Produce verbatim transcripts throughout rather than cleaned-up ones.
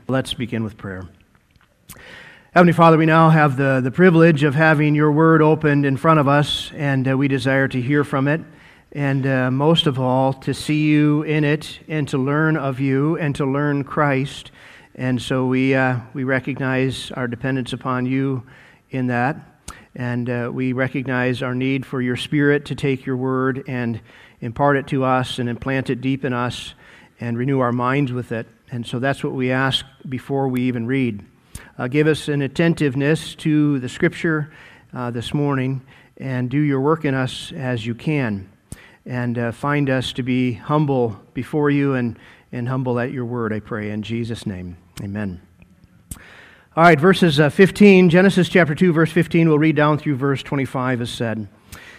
Let's begin with prayer. Heavenly Father, we now have the, the privilege of having your word opened in front of us, and uh, we desire to hear from it, and uh, most of all, to see you in it, and to learn of you, and to learn Christ. And so we uh, we recognize our dependence upon you in that, and uh, we recognize our need for your Spirit to take your word and impart it to us, and implant it deep in us, and renew our minds with it. And so that's what we ask before we even read. Uh, give us an attentiveness to the Scripture uh, this morning, and do your work in us as you can. And uh, find us to be humble before you and, and humble at your word, I pray, in Jesus' name. Amen. All right, verses uh, fifteen, Genesis chapter two, verse fifteen, we'll read down through verse twenty-five as said.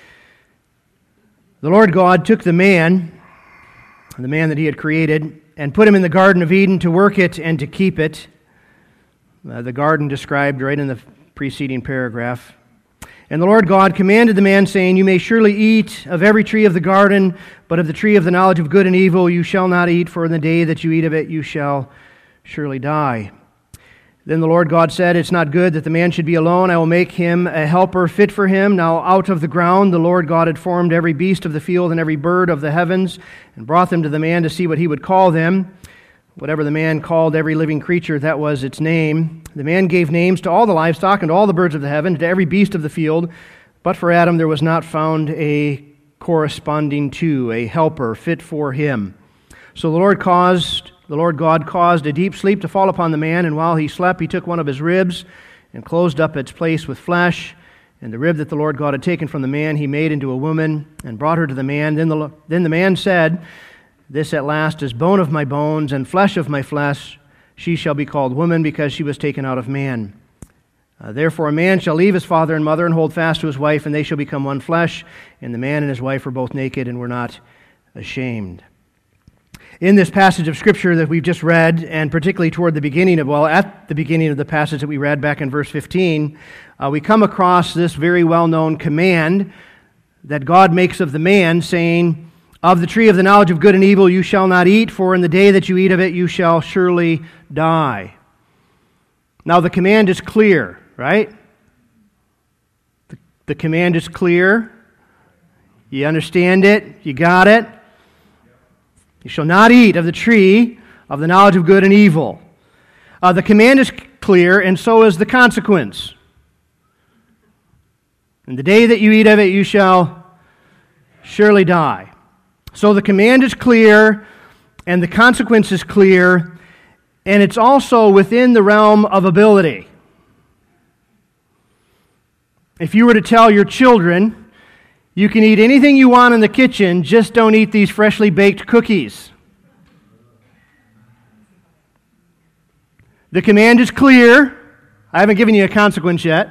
The Lord God took the man, the man that he had created, and put him in the Garden of Eden to work it and to keep it. Uh, the garden described right in the preceding paragraph. And the Lord God commanded the man, saying, You may surely eat of every tree of the garden, but of the tree of the knowledge of good and evil you shall not eat, for in the day that you eat of it you shall surely die. Then the Lord God said, It's not good that the man should be alone. I will make him a helper fit for him. Now out of the ground the Lord God had formed every beast of the field and every bird of the heavens, and brought them to the man to see what he would call them. Whatever the man called every living creature, that was its name. The man gave names to all the livestock and to all the birds of the heaven, to every beast of the field. But for Adam there was not found a corresponding to, a helper fit for him. So the Lord caused... The Lord God caused a deep sleep to fall upon the man, and while he slept, he took one of his ribs and closed up its place with flesh. And the rib that the Lord God had taken from the man, he made into a woman and brought her to the man. Then the, then the man said, This at last is bone of my bones and flesh of my flesh. She shall be called woman, because she was taken out of man. Uh, therefore a man shall leave his father and mother and hold fast to his wife, and they shall become one flesh. And the man and his wife were both naked and were not ashamed. In this passage of Scripture that we've just read, and particularly toward the beginning of, well, at the beginning of the passage that we read back in verse fifteen, uh, we come across this very well-known command that God makes of the man, saying, Of the tree of the knowledge of good and evil you shall not eat, for in the day that you eat of it you shall surely die. Now the command is clear, right? The, the command is clear. You understand it? You got it? You shall not eat of the tree of the knowledge of good and evil. Uh, the command is clear, and so is the consequence. In the day that you eat of it, you shall surely die. So the command is clear, and the consequence is clear, and it's also within the realm of ability. If you were to tell your children, you can eat anything you want in the kitchen, just don't eat these freshly baked cookies. The command is clear. I haven't given you a consequence yet.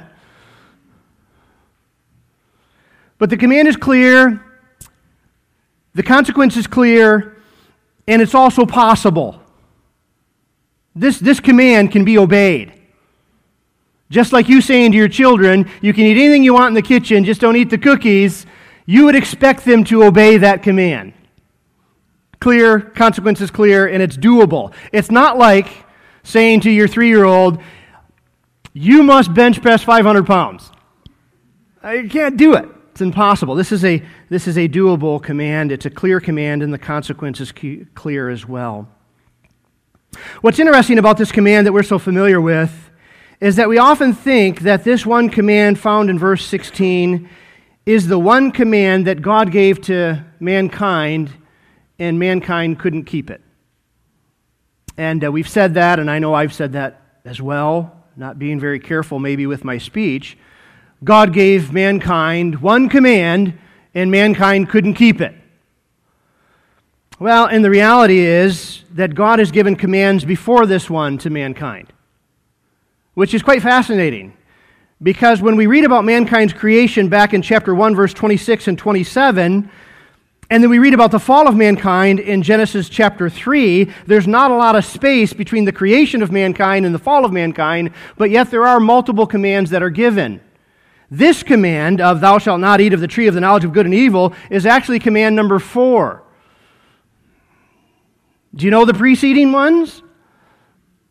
But the command is clear, the consequence is clear, and it's also possible. This, this command can be obeyed. Just like you saying to your children, you can eat anything you want in the kitchen, just don't eat the cookies, you would expect them to obey that command. Clear, consequence is clear, and it's doable. It's not like saying to your three-year-old, you must bench press five hundred pounds. You can't do it. It's impossible. This is a, this is a doable command. It's a clear command, and the consequence is clear as well. What's interesting about this command that we're so familiar with is that we often think that this one command found in verse sixteen is the one command that God gave to mankind, and mankind couldn't keep it. And uh, we've said that, and I know I've said that as well, not being very careful maybe with my speech. God gave mankind one command, and mankind couldn't keep it. Well, and the reality is that God has given commands before this one to mankind, which is quite fascinating. Because when we read about mankind's creation back in chapter one, verse twenty-six and twenty-seven, and then we read about the fall of mankind in Genesis chapter three, there's not a lot of space between the creation of mankind and the fall of mankind, but yet there are multiple commands that are given. This command of thou shalt not eat of the tree of the knowledge of good and evil is actually command number four. Do you know the preceding ones?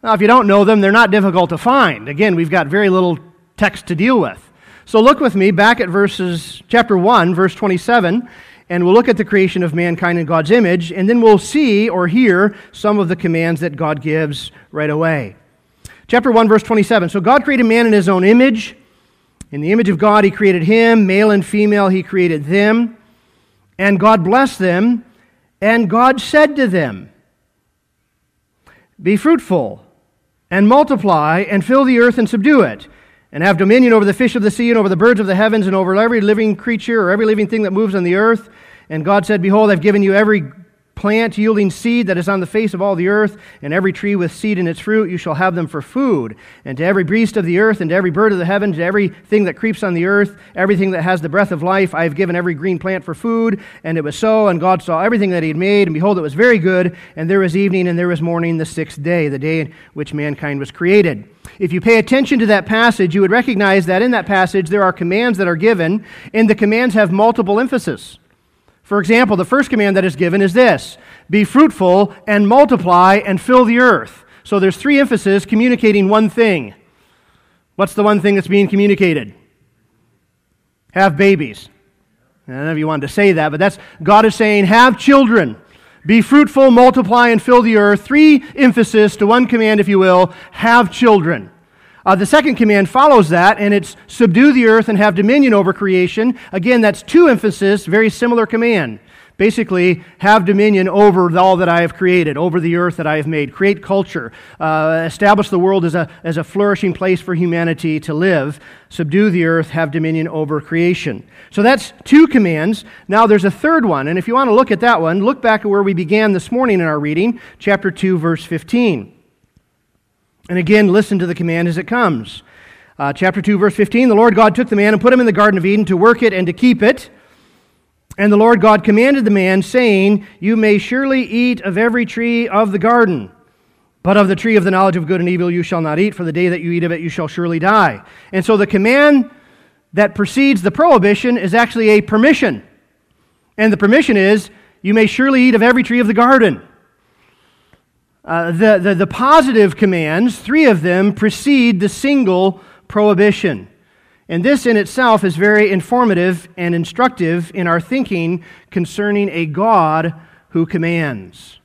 Now, if you don't know them, they're not difficult to find. Again, we've got very little text to deal with. So look with me back at verses, chapter one, verse twenty-seven, and we'll look at the creation of mankind in God's image, and then we'll see or hear some of the commands that God gives right away. Chapter one, verse twenty-seven. So God created man in His own image. In the image of God, He created him. Male and female, He created them. And God blessed them, and God said to them, "Be fruitful, and multiply, and fill the earth, and subdue it, and have dominion over the fish of the sea, and over the birds of the heavens, and over every living creature, or every living thing that moves on the earth." And God said, "Behold, I've given you every plant yielding seed that is on the face of all the earth, and every tree with seed in its fruit. You shall have them for food. And to every beast of the earth, and to every bird of the heavens, to everything that creeps on the earth, everything that has the breath of life, I have given every green plant for food." And it was so, and God saw everything that He had made, and behold, it was very good. And there was evening, and there was morning, the sixth day, the day in which mankind was created. If you pay attention to that passage, you would recognize that in that passage there are commands that are given, and the commands have multiple emphasis. For example, the first command that is given is this: "Be fruitful and multiply and fill the earth." So there's three emphases communicating one thing. What's the one thing that's being communicated? Have babies. I don't know if you wanted to say that, but that's God is saying, have children. Be fruitful, multiply, and fill the earth. Three emphasis to one command, if you will: have children. Uh, the second command follows that, and it's subdue the earth and have dominion over creation. Again, that's two emphasis, very similar command. Basically, have dominion over all that I have created, over the earth that I have made. Create culture. Uh, establish the world as a, as a flourishing place for humanity to live. Subdue the earth, have dominion over creation. So that's two commands. Now there's a third one, and if you want to look at that one, look back at where we began this morning in our reading, chapter two, verse fifteen. And again, listen to the command as it comes. Uh, chapter two, verse fifteen, "The Lord God took the man and put him in the Garden of Eden to work it and to keep it. And the Lord God commanded the man, saying, You may surely eat of every tree of the garden, but of the tree of the knowledge of good and evil you shall not eat, for the day that you eat of it you shall surely die." And so the command that precedes the prohibition is actually a permission. And the permission is, you may surely eat of every tree of the garden. Uh, the, the, the positive commands, three of them, precede the single prohibition. And this in itself is very informative and instructive in our thinking concerning a God who commands.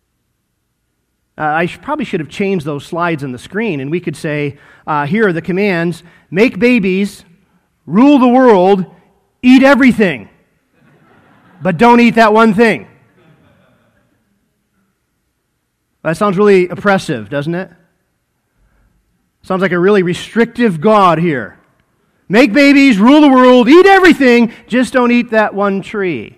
Uh, I sh- probably should have changed those slides on the screen, and we could say, uh, here are the commands: make babies, rule the world, eat everything, but don't eat that one thing. That sounds really oppressive, doesn't it? Sounds like a really restrictive God here. Make babies, rule the world, eat everything, just don't eat that one tree.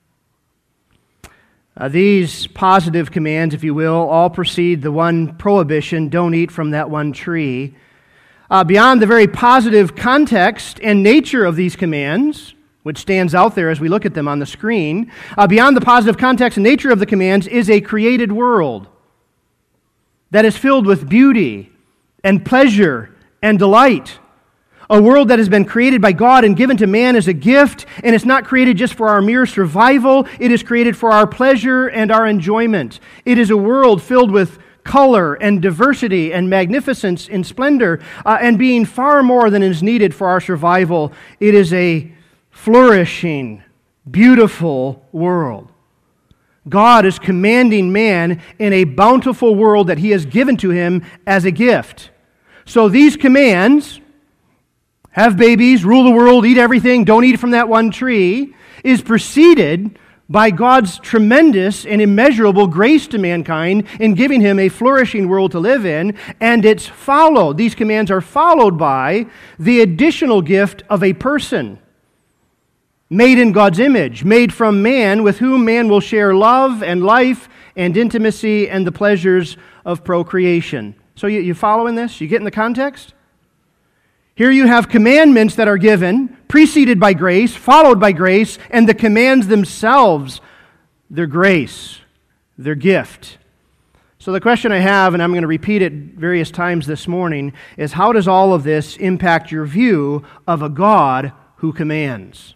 Uh, these positive commands, if you will, all precede the one prohibition: don't eat from that one tree. Uh, beyond the very positive context and nature of these commands, which stands out there as we look at them on the screen, uh, beyond the positive context and nature of the commands is a created world that is filled with beauty and pleasure and delight. A world that has been created by God and given to man as a gift, and it's not created just for our mere survival. It is created for our pleasure and our enjoyment. It is a world filled with color and diversity and magnificence and splendor, uh, and being far more than is needed for our survival. It is a flourishing, beautiful world. God is commanding man in a bountiful world that He has given to him as a gift. So these commands, have babies, rule the world, eat everything, don't eat from that one tree, is preceded by God's tremendous and immeasurable grace to mankind in giving him a flourishing world to live in, and it's followed, these commands are followed by the additional gift of a person made in God's image, made from man, with whom man will share love and life and intimacy and the pleasures of procreation. So you, you following this? You getting the context? Here you have commandments that are given, preceded by grace, followed by grace, and the commands themselves, their grace, their gift. So the question I have, and I'm going to repeat it various times this morning, is how does all of this impact your view of a God who commands?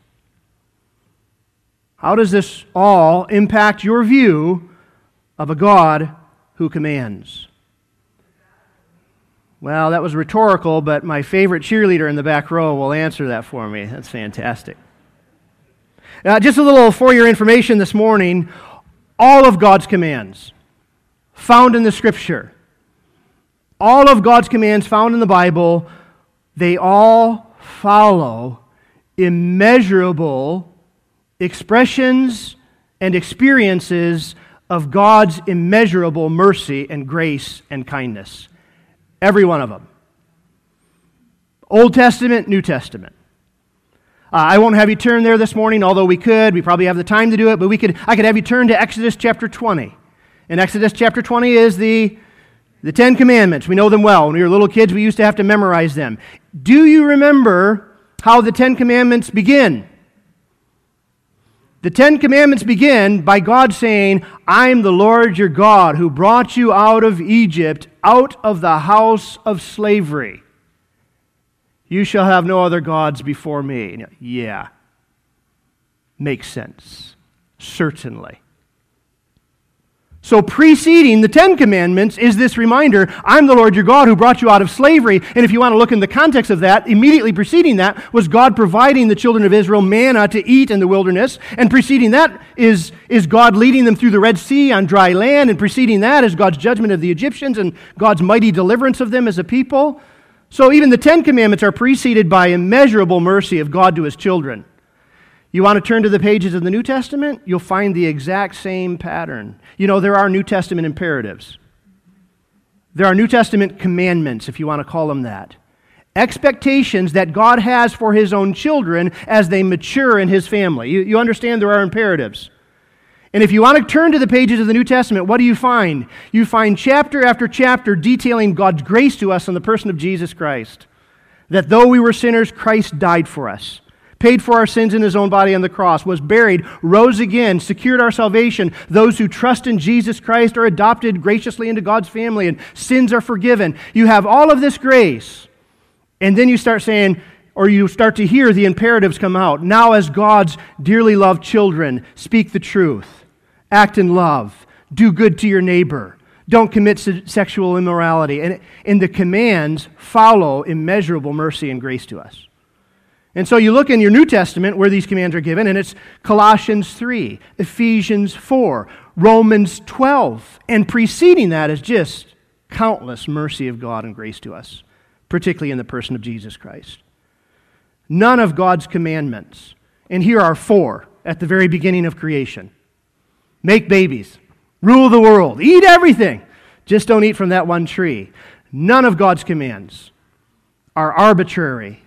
How does this all impact your view of a God who commands? Well, that was rhetorical, but my favorite cheerleader in the back row will answer that for me. That's fantastic. Uh, just a little for your information this morning, all of God's commands found in the Scripture, all of God's commands found in the Bible, they all follow immeasurable expressions and experiences of God's immeasurable mercy and grace and kindness. Every one of them. Old Testament, New Testament. Uh, I won't have you turn there this morning, although we could. We probably have the time to do it, but we could. I could have you turn to Exodus chapter twenty. And Exodus chapter twenty is the, the Ten Commandments. We know them well. When we were little kids, we used to have to memorize them. Do you remember how the Ten Commandments begin? The Ten Commandments begin by God saying, "I'm the Lord your God who brought you out of Egypt, out of the house of slavery. You shall have no other gods before me." Yeah. Makes sense. Certainly. So preceding the Ten Commandments is this reminder, I'm the Lord your God who brought you out of slavery. And if you want to look in the context of that, immediately preceding that was God providing the children of Israel manna to eat in the wilderness. And preceding that is, is God leading them through the Red Sea on dry land. And preceding that is God's judgment of the Egyptians and God's mighty deliverance of them as a people. So even the Ten Commandments are preceded by immeasurable mercy of God to His children. You want to turn to the pages of the New Testament? You'll find the exact same pattern. You know, there are New Testament imperatives. There are New Testament commandments, if you want to call them that. Expectations that God has for His own children as they mature in His family. You, you understand there are imperatives. And if you want to turn to the pages of the New Testament, what do you find? You find chapter after chapter detailing God's grace to us in the person of Jesus Christ. That though we were sinners, Christ died for us. Paid for our sins in His own body on the cross, was buried, rose again, secured our salvation. Those who trust in Jesus Christ are adopted graciously into God's family, and sins are forgiven. You have all of this grace, and then you start saying, or you start to hear the imperatives come out. Now as God's dearly loved children, speak the truth, act in love, do good to your neighbor, don't commit se- sexual immorality. And, and the commands follow immeasurable mercy and grace to us. And so you look in your New Testament where these commands are given, and it's Colossians three, Ephesians four, Romans twelve. And preceding that is just countless mercy of God and grace to us, particularly in the person of Jesus Christ. None of God's commandments, and here are four at the very beginning of creation. Make babies, rule the world, eat everything, just don't eat from that one tree. None of God's commands are arbitrary,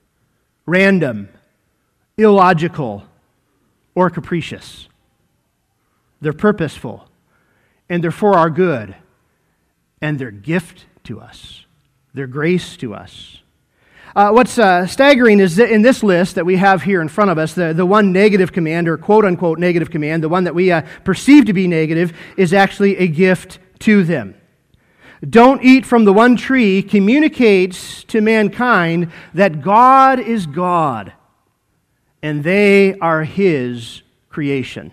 random, illogical, or capricious. They're purposeful, and they're for our good, and they're gift to us. They're grace to us. Uh, what's uh, staggering is that in this list that we have here in front of us, the, the one negative command, or quote-unquote negative command, the one that we uh, perceive to be negative, is actually a gift to them. Don't eat from the one tree communicates to mankind that God is God and they are His creation.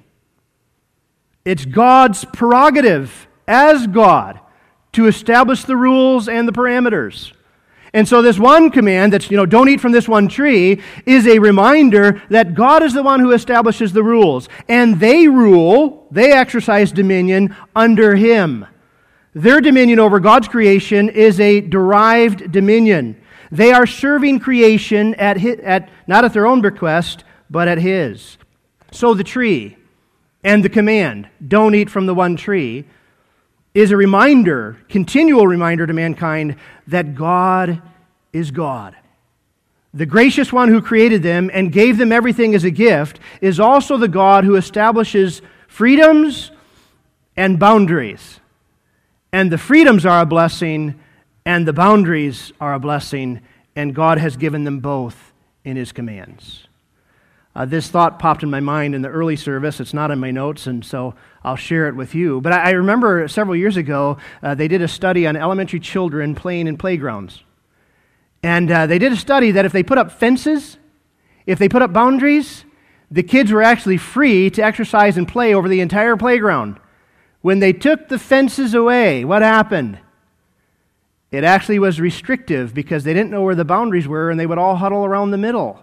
It's God's prerogative as God to establish the rules and the parameters. And so this one command that's, you know, don't eat from this one tree is a reminder that God is the one who establishes the rules. And they rule, they exercise dominion under Him. Their dominion over God's creation is a derived dominion. They are serving creation at, his, at not at their own bequest, but at His. So the tree and the command, don't eat from the one tree, is a reminder, continual reminder to mankind that God is God. The gracious one who created them and gave them everything as a gift is also the God who establishes freedoms and boundaries. And the freedoms are a blessing, and the boundaries are a blessing, and God has given them both in His commands. Uh, this thought popped in my mind in the early service. It's not in my notes, and so I'll share it with you. But I, I remember several years ago, uh, they did a study on elementary children playing in playgrounds. And uh, they did a study that if they put up fences, if they put up boundaries, the kids were actually free to exercise and play over the entire playground. When they took the fences away, what happened? It actually was restrictive because they didn't know where the boundaries were and they would all huddle around the middle.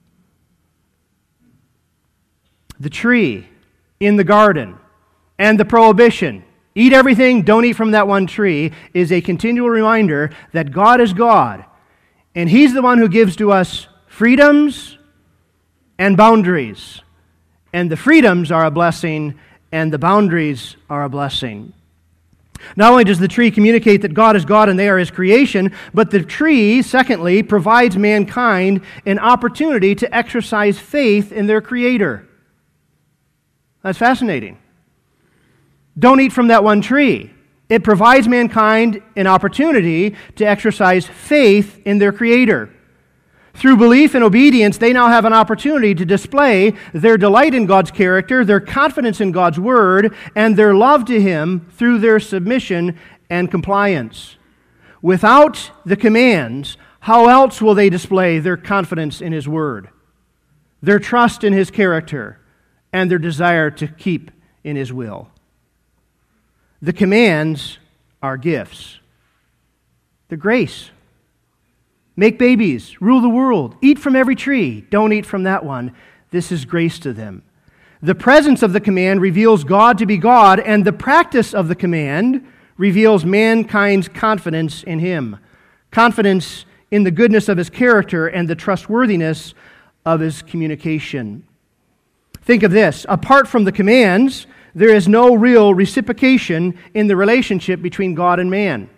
The tree in the garden and the prohibition, eat everything, don't eat from that one tree, is a continual reminder that God is God. And He's the one who gives to us freedoms and boundaries. And the freedoms are a blessing, and the boundaries are a blessing. Not only does the tree communicate that God is God and they are His creation, but the tree, secondly, provides mankind an opportunity to exercise faith in their Creator. That's fascinating. Don't eat from that one tree. It provides mankind an opportunity to exercise faith in their Creator. Through belief and obedience, they now have an opportunity to display their delight in God's character, their confidence in God's Word, and their love to Him through their submission and compliance. Without the commands, how else will they display their confidence in His Word, their trust in His character, and their desire to keep in His will? The commands are gifts. They're grace. Make babies, rule the world, eat from every tree, don't eat from that one. This is grace to them. The presence of the command reveals God to be God, and the practice of the command reveals mankind's confidence in Him, confidence in the goodness of His character and the trustworthiness of His communication. Think of this. Apart from the commands, there is no real reciprocation in the relationship between God and man.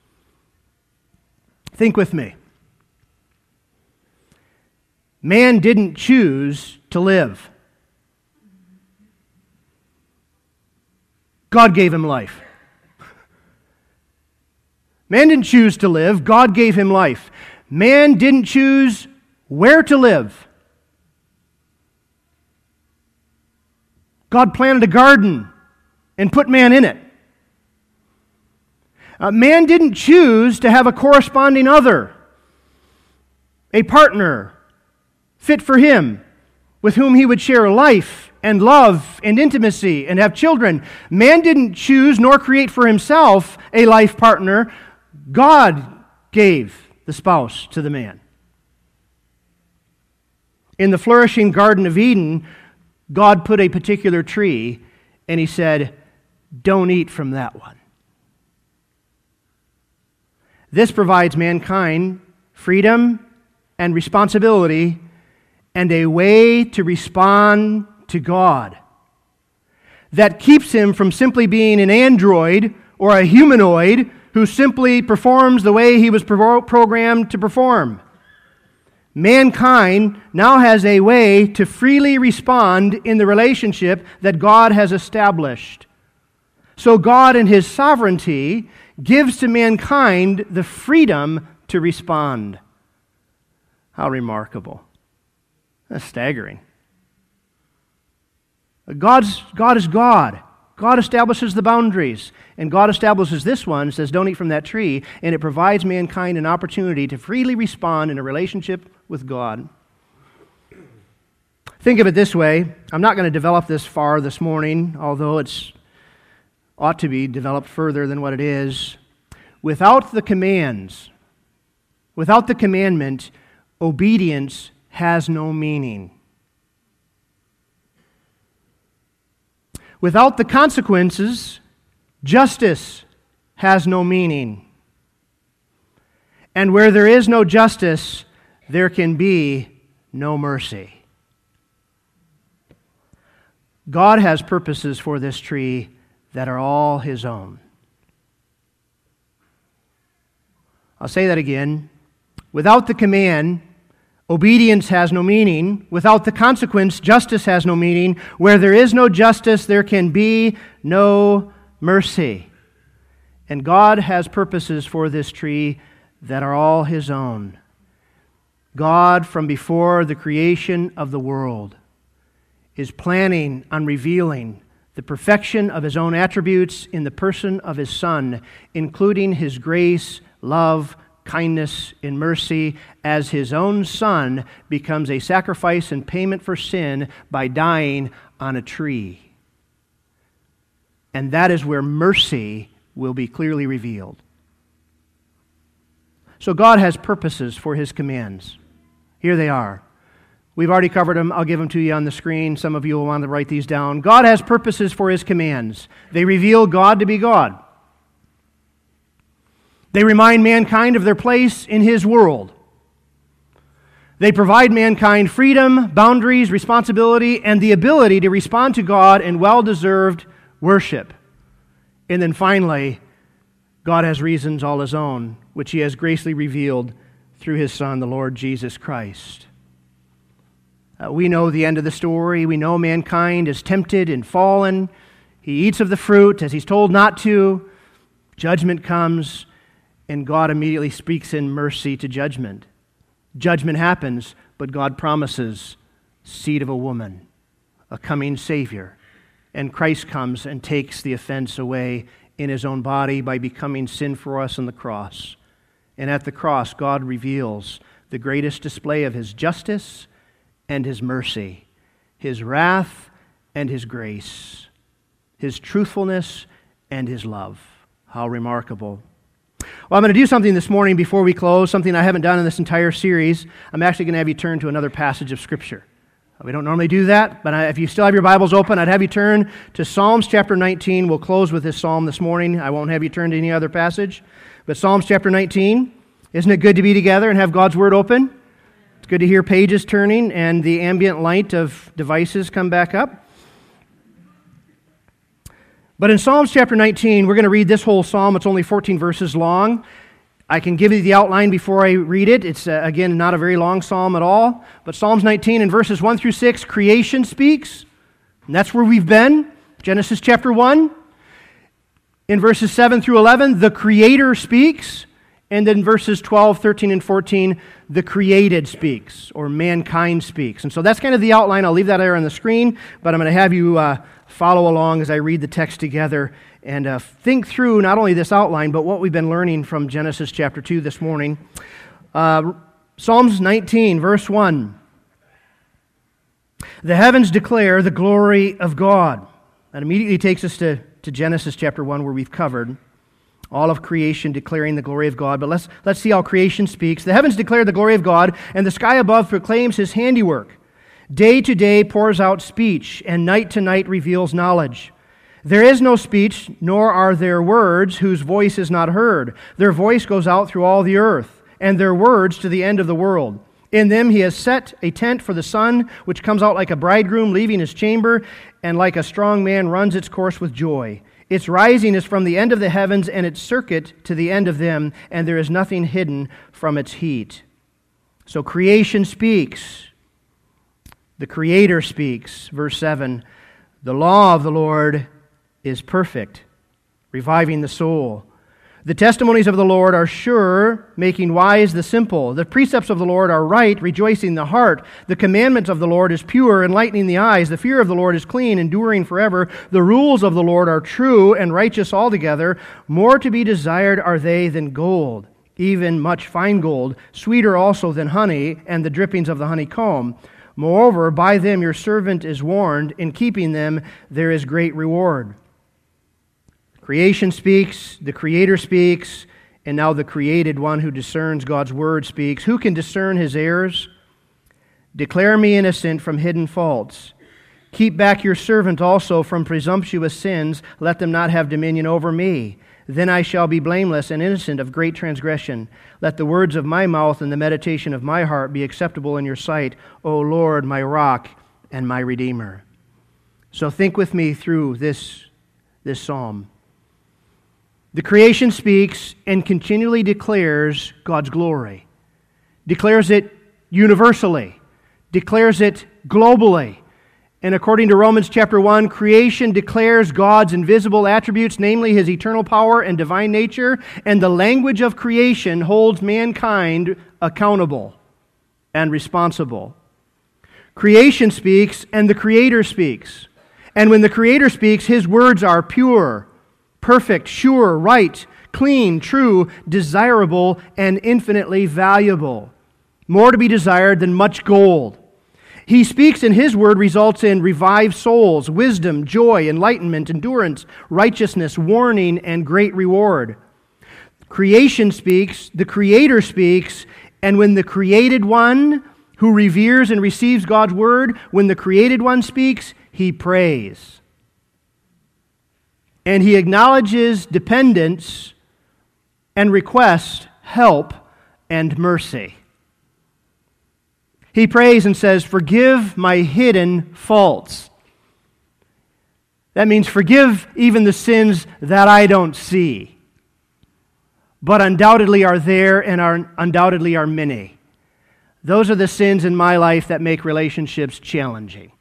Think with me. Man didn't choose to live. God gave him life. Man didn't choose to live. God gave him life. Man didn't choose where to live. God planted a garden and put man in it. Uh, man didn't choose to have a corresponding other, a partner fit for him, with whom he would share life and love and intimacy and have children. Man didn't choose nor create for himself a life partner. God gave the spouse to the man. In the flourishing Garden of Eden, God put a particular tree, and He said, don't eat from that one. This provides mankind freedom and responsibility and a way to respond to God that keeps him from simply being an android or a humanoid who simply performs the way he was pro- programmed to perform. Mankind now has a way to freely respond in the relationship that God has established. So God, in His sovereignty, gives to mankind the freedom to respond. How remarkable. That's staggering. God's, God is God. God establishes the boundaries. And God establishes this one, says don't eat from that tree, and it provides mankind an opportunity to freely respond in a relationship with God. Think of it this way. I'm not going to develop this far this morning, although it's ought to be developed further than what it is. Without the commands, without the commandment, obedience has no meaning. Without the consequences, justice has no meaning. And where there is no justice, there can be no mercy. God has purposes for this tree that are all His own. I'll say that again. Without the command, obedience has no meaning. Without the consequence, justice has no meaning. Where there is no justice, there can be no mercy. And God has purposes for this tree that are all His own. God, from before the creation of the world, is planning on revealing the perfection of His own attributes in the person of His Son, including His grace, love, kindness, and mercy, as His own Son becomes a sacrifice and payment for sin by dying on a tree. And that is where mercy will be clearly revealed. So God has purposes for His commands. Here they are. We've already covered them. I'll give them to you on the screen. Some of you will want to write these down. God has purposes for His commands. They reveal God to be God. They remind mankind of their place in His world. They provide mankind freedom, boundaries, responsibility, and the ability to respond to God in well-deserved worship. And then finally, God has reasons all His own, which He has graciously revealed through His Son, the Lord Jesus Christ. Uh, we know the end of the story. We know mankind is tempted and fallen. He eats of the fruit as he's told not to. Judgment comes, and God immediately speaks in mercy to judgment. Judgment happens, but God promises seed of a woman, a coming Savior. And Christ comes and takes the offense away in His own body by becoming sin for us on the cross. And at the cross, God reveals the greatest display of His justice and His mercy, His wrath and His grace, His truthfulness and His love. How remarkable. Well, I'm going to do something this morning before we close, something I haven't done in this entire series. I'm actually going to have you turn to another passage of Scripture. We don't normally do that, but if you still have your Bibles open, I'd have you turn to Psalms chapter nineteen. We'll close with this psalm this morning. I won't have you turn to any other passage. But Psalms chapter nineteen, isn't it good to be together and have God's Word open? It's good to hear pages turning and the ambient light of devices come back up. But in Psalms chapter nineteen, we're going to read this whole psalm. It's only fourteen verses long. I can give you the outline before I read it. It's, uh, again, not a very long psalm at all. But Psalms nineteen in verses one through six, creation speaks. And that's where we've been. Genesis chapter one. In verses seven through eleven, the Creator speaks. And then verses twelve, thirteen, and fourteen, the created speaks, or mankind speaks. And so that's kind of the outline. I'll leave that there on the screen, but I'm going to have you uh, follow along as I read the text together and uh, think through not only this outline, but what we've been learning from Genesis chapter two this morning. Uh, Psalms nineteen, verse one. The heavens declare the glory of God. That immediately takes us to, to Genesis chapter one, where we've covered all of creation declaring the glory of God. But let's, let's see how creation speaks. The heavens declare the glory of God, and the sky above proclaims His handiwork. Day to day pours out speech, and night to night reveals knowledge. There is no speech, nor are there words whose voice is not heard. Their voice goes out through all the earth, and their words to the end of the world. In them He has set a tent for the sun, which comes out like a bridegroom leaving his chamber, and like a strong man runs its course with joy. Its rising is from the end of the heavens, and its circuit to the end of them, and there is nothing hidden from its heat. So creation speaks. The Creator speaks. Verse seven, the law of the Lord is perfect, reviving the soul. The testimonies of the Lord are sure, making wise the simple. The precepts of the Lord are right, rejoicing the heart. The commandment of the Lord is pure, enlightening the eyes. The fear of the Lord is clean, enduring forever. The rules of the Lord are true and righteous altogether. More to be desired are they than gold, even much fine gold, sweeter also than honey and the drippings of the honeycomb. Moreover, by them your servant is warned. In keeping them there is great reward. Creation speaks, the Creator speaks, and now the created one who discerns God's word speaks. Who can discern His errors? Declare me innocent from hidden faults. Keep back your servant also from presumptuous sins. Let them not have dominion over me. Then I shall be blameless and innocent of great transgression. Let the words of my mouth and the meditation of my heart be acceptable in your sight, O Lord, my rock and my redeemer. So think with me through this, this psalm. The creation speaks and continually declares God's glory, declares it universally, declares it globally. And according to Romans chapter one, creation declares God's invisible attributes, namely His eternal power and divine nature, and the language of creation holds mankind accountable and responsible. Creation speaks and the Creator speaks. And when the Creator speaks, His words are pure, perfect, sure, right, clean, true, desirable, and infinitely valuable. More to be desired than much gold. He speaks and His word results in revived souls, wisdom, joy, enlightenment, endurance, righteousness, warning, and great reward. Creation speaks, the Creator speaks, and when the created one who reveres and receives God's word, when the created one speaks, he prays. And he acknowledges dependence and requests help and mercy. He prays and says, "Forgive my hidden faults." That means forgive even the sins that I don't see, but undoubtedly are there and are undoubtedly are many. Those are the sins in my life that make relationships challenging.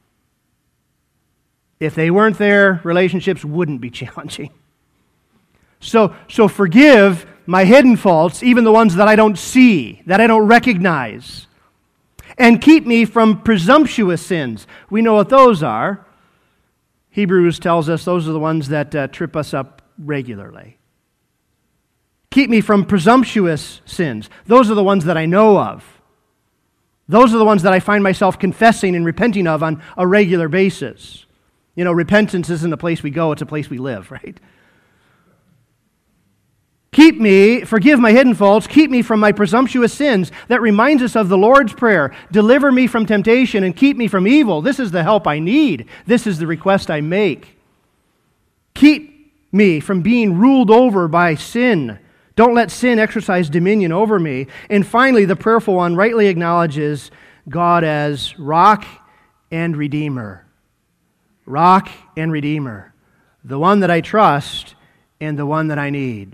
If they weren't there, relationships wouldn't be challenging. So, so forgive my hidden faults, even the ones that I don't see, that I don't recognize. And keep me from presumptuous sins. We know what those are. Hebrews tells us those are the ones that uh, trip us up regularly. Keep me from presumptuous sins. Those are the ones that I know of. Those are the ones that I find myself confessing and repenting of on a regular basis. You know, repentance isn't a place we go, it's a place we live, right? Keep me, forgive my hidden faults, keep me from my presumptuous sins. That reminds us of the Lord's Prayer. Deliver me from temptation and keep me from evil. This is the help I need. This is the request I make. Keep me from being ruled over by sin. Don't let sin exercise dominion over me. And finally, the prayerful one rightly acknowledges God as rock and redeemer. Rock and redeemer. The one that I trust and the one that I need.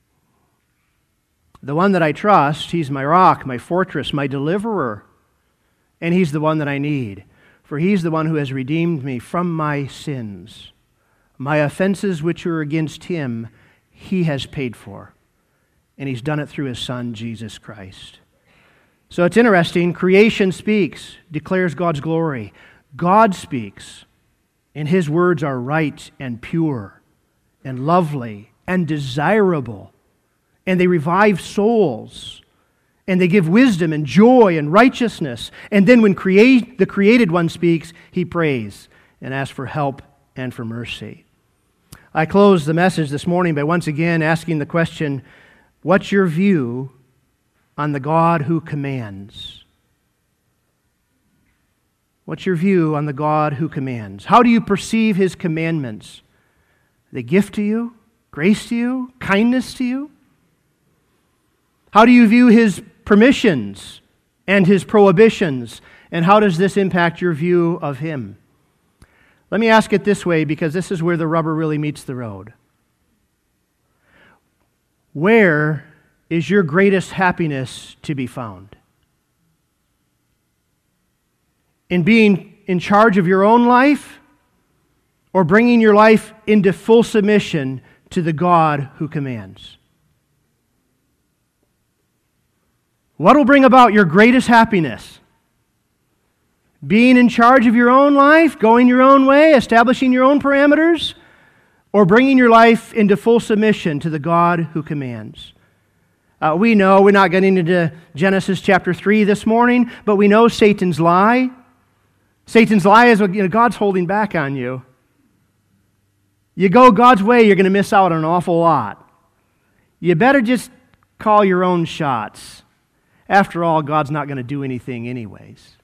The one that I trust, he's my rock, my fortress, my deliverer. And he's the one that I need. For he's the one who has redeemed me from my sins. My offenses which are against him, he has paid for. And he's done it through his Son, Jesus Christ. So it's interesting. Creation speaks, declares God's glory. God speaks, and his words are right and pure and lovely and desirable. And they revive souls. And they give wisdom and joy and righteousness. And then when create, the created one speaks, he prays and asks for help and for mercy. I close the message this morning by once again asking the question, what's your view on the God who commands? What's your view on the God who commands? How do you perceive his commandments? Are they gift to you? Grace to you? Kindness to you? How do you view his permissions and his prohibitions? And how does this impact your view of him? Let me ask it this way, because this is where the rubber really meets the road. Where is your greatest happiness to be found? In being in charge of your own life, or bringing your life into full submission to the God who commands? What will bring about your greatest happiness? Being in charge of your own life, going your own way, establishing your own parameters, or bringing your life into full submission to the God who commands? Uh, we know, we're not getting into Genesis chapter three this morning, but we know Satan's lie. Satan's lie is, you know, God's holding back on you. You go God's way, you're going to miss out on an awful lot. You better just call your own shots. After all, God's not going to do anything anyways.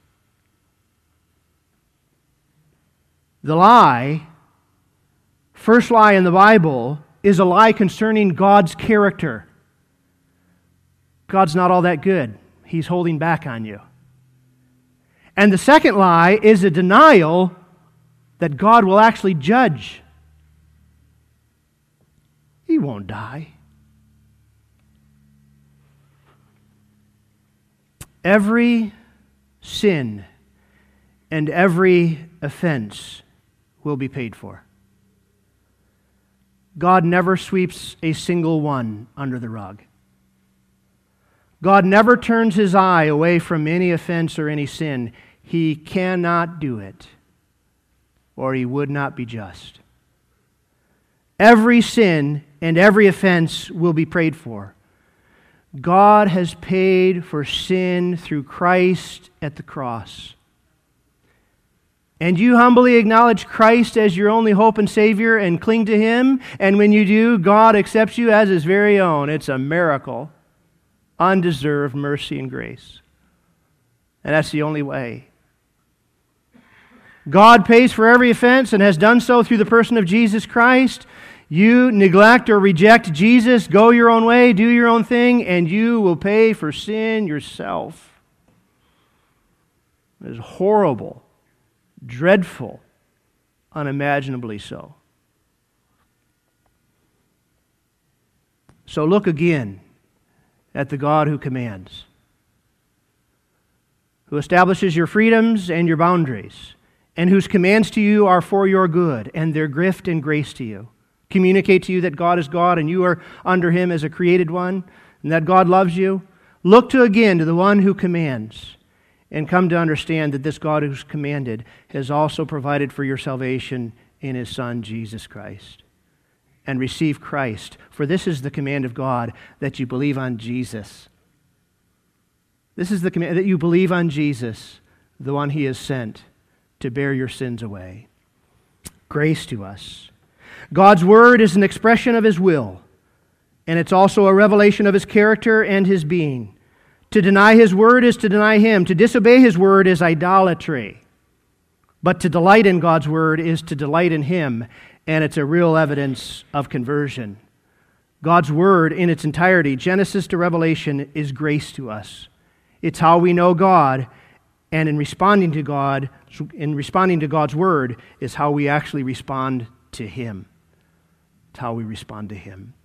The lie, first lie in the Bible, is a lie concerning God's character. God's not all that good. He's holding back on you. And the second lie is a denial that God will actually judge. He won't die. Every sin and every offense will be paid for. God never sweeps a single one under the rug. God never turns his eye away from any offense or any sin. He cannot do it, or he would not be just. Every sin and every offense will be prayed for. God has paid for sin through Christ at the cross. and you humbly acknowledge Christ as your only hope and Savior and cling to Him, and when you do, God accepts you as His very own. It's a miracle, undeserved mercy and grace. And that's the only way. God pays for every offense and has done so through the person of Jesus Christ. You neglect or reject Jesus, go your own way, do your own thing, and you will pay for sin yourself. It is horrible, dreadful, unimaginably so. So look again at the God who commands, who establishes your freedoms and your boundaries, and whose commands to you are for your good, and their gift and grace to you. Communicate to you that God is God, and you are under Him as a created one, and that God loves you. Look to again to the one who commands, and come to understand that this God who's commanded has also provided for your salvation in His Son, Jesus Christ. And receive Christ, for this is the command of God, that you believe on Jesus. This is the command, that you believe on Jesus, the one He has sent to bear your sins away. Grace to us. God's Word is an expression of His will, and it's also a revelation of His character and His being. To deny His Word is to deny Him. To disobey His Word is idolatry. But to delight in God's Word is to delight in Him, and it's a real evidence of conversion. God's Word in its entirety, Genesis to Revelation, is grace to us. It's how we know God, and in responding to God, in responding to God's Word, is how we actually respond to Him. It's how we respond to Him.